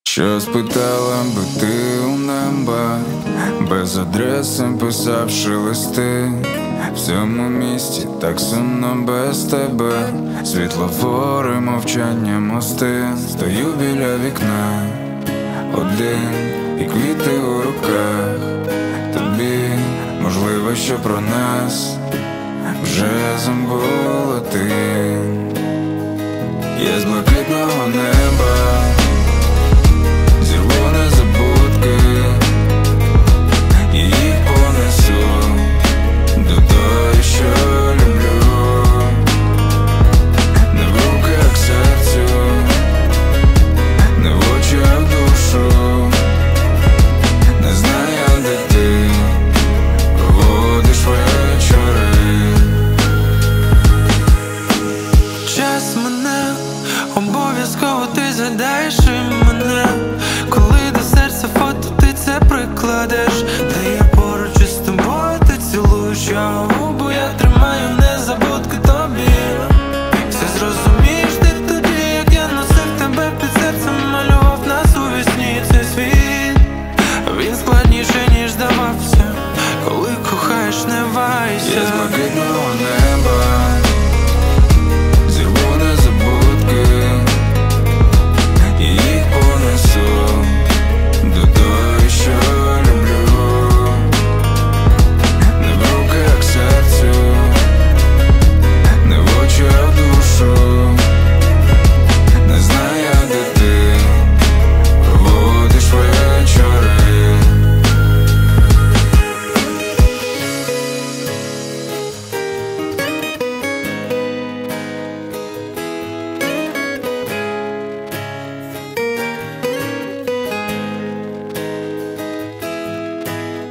Що спитала би ти у неба, без адреси писавши листи. В цьому місті так сумно без тебе, світлофори, мовчання, мости. Стою біля вікна один, і квіти у руках. Тобі можливо, що про нас вже забула ти. Я з блакитного неба